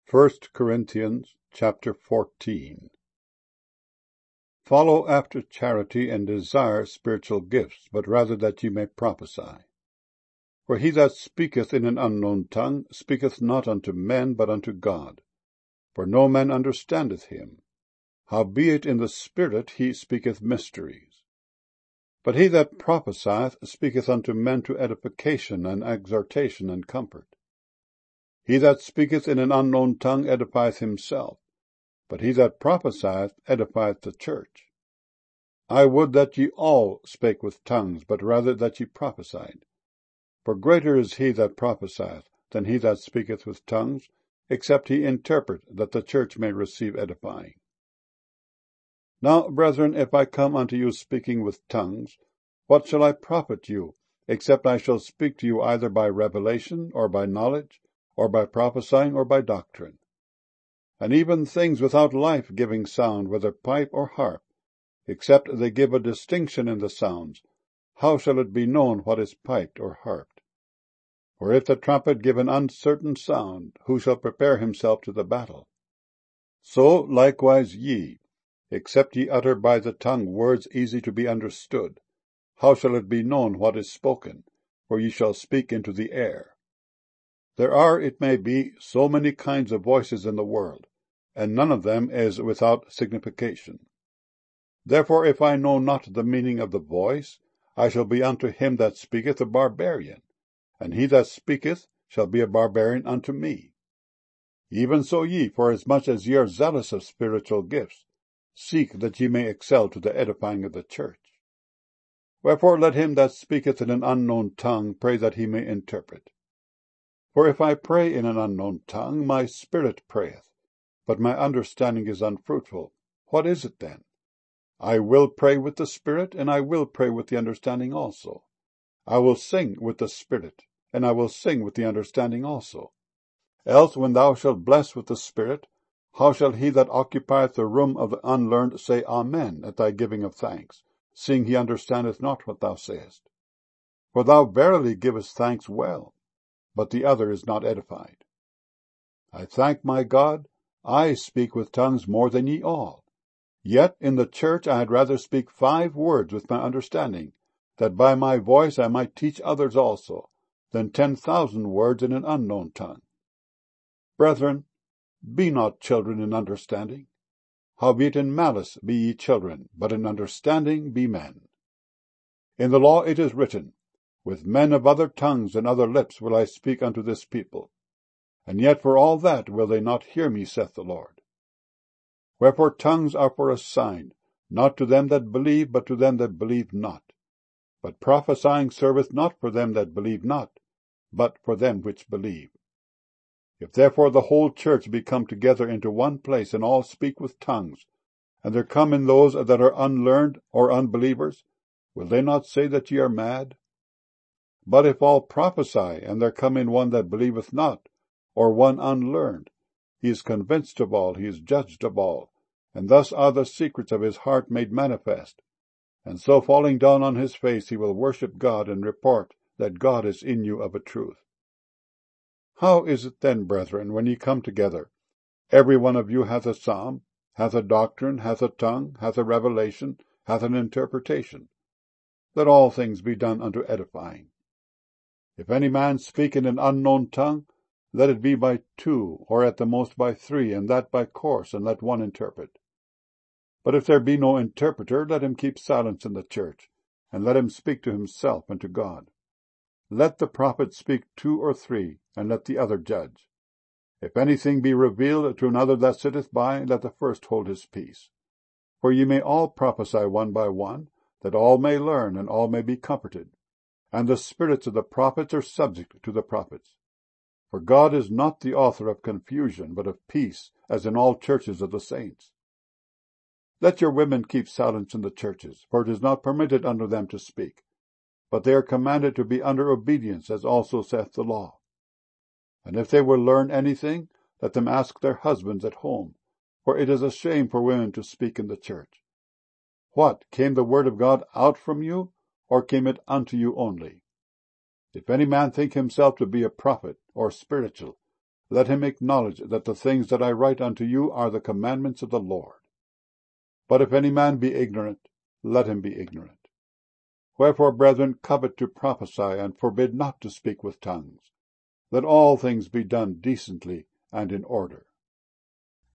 1 Corinthians chapter 14. Follow after charity and desire spiritual gifts, but rather that ye may prophesy. For he that speaketh in an unknown tongue speaketh not unto men, but unto God. For no man understandeth him. Howbeit in the Spirit he speaketh mysteries. But he that prophesieth speaketh unto men to edification and exhortation and comfort. He that speaketh in an unknown tongue edifieth himself, but he that prophesieth edifieth the church. I would that ye all spake with tongues, but rather that ye prophesied. For greater is he that prophesieth than he that speaketh with tongues, except he interpret, that the church may receive edifying. Now, brethren, if I come unto you speaking with tongues, what shall I profit you, except I shall speak to you either by revelation, or by knowledge, or by prophesying, or by doctrine? And even things without life-giving sound, whether pipe or harp, except they give a distinction in the sounds, how shall it be known what is piped or harped? For if the trumpet give an uncertain sound, who shall prepare himself to the battle? So likewise ye, except ye utter by the tongue words easy to be understood, how shall it be known what is spoken? For ye shall speak into the air. There are, it may be, so many kinds of voices in the world, and none of them is without signification. Therefore, if I know not the meaning of the voice, I shall be unto him that speaketh a barbarian, and he that speaketh shall be a barbarian unto me. Even so ye, forasmuch as ye are zealous of spiritual gifts, seek that ye may excel to the edifying of the church. Wherefore let him that speaketh in an unknown tongue pray that he may interpret. For if I pray in an unknown tongue, my spirit prayeth, but my understanding is unfruitful. What is it then? I will pray with the spirit, and I will pray with the understanding also. I will sing with the spirit, and I will sing with the understanding also. Else when thou shalt bless with the spirit, how shall he that occupieth the room of the unlearned say Amen at thy giving of thanks, seeing he understandeth not what thou sayest? For thou verily givest thanks well, but the other is not edified. I thank my God, I speak with tongues more than ye all. Yet in the church I had rather speak 5 words with my understanding, that by my voice I might teach others also, than 10,000 words in an unknown tongue. Brethren, be not children in understanding. Howbeit in malice be ye children, but in understanding be men. In the law it is written, With men of other tongues and other lips will I speak unto this people. And yet for all that will they not hear me, saith the Lord. Wherefore tongues are for a sign, not to them that believe, but to them that believe not. But prophesying serveth not for them that believe not, but for them which believe. If therefore the whole church be come together into one place, and all speak with tongues, and there come in those that are unlearned or unbelievers, will they not say that ye are mad? But if all prophesy, and there come in one that believeth not, or one unlearned, he is convinced of all, he is judged of all, and thus are the secrets of his heart made manifest. And so falling down on his face he will worship God, and report that God is in you of a truth. How is it then, brethren, when ye come together, every one of you hath a psalm, hath a doctrine, hath a tongue, hath a revelation, hath an interpretation? Let all things be done unto edifying. If any man speak in an unknown tongue, let it be by 2, or at the most by 3, and that by course, and let one interpret. But if there be no interpreter, let him keep silence in the church, and let him speak to himself and to God. Let the prophet speak 2 or 3, and let the other judge. If anything be revealed to another that sitteth by, let the first hold his peace. For ye may all prophesy one by one, that all may learn, and all may be comforted. And the spirits of the prophets are subject to the prophets. For God is not the author of confusion, but of peace, as in all churches of the saints. Let your women keep silence in the churches, for it is not permitted unto them to speak, but they are commanded to be under obedience, as also saith the law. And if they will learn anything, let them ask their husbands at home, for it is a shame for women to speak in the church. What, came the word of God out from you, or came it unto you only? If any man think himself to be a prophet, or spiritual, let him acknowledge that the things that I write unto you are the commandments of the Lord. But if any man be ignorant, let him be ignorant. Wherefore, brethren, covet to prophesy, and forbid not to speak with tongues. Let all things be done decently and in order.